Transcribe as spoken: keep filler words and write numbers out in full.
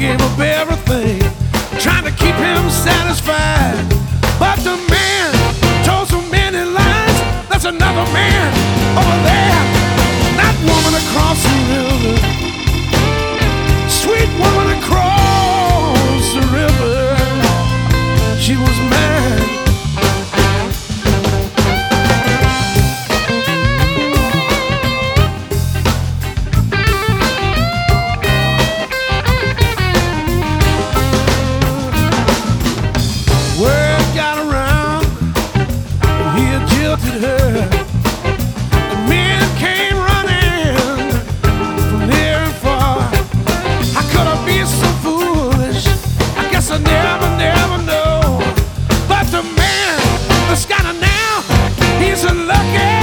gave up everything, trying to keep him satisfied. But the man told so many lies. There's another man over there. That woman across the river, sweet woman across the river, she was mine. Word got around and he had jilted her, and men came running from near and far. How could I be so foolish? I guess I never, never know. But the man that's got her now, he's a lucky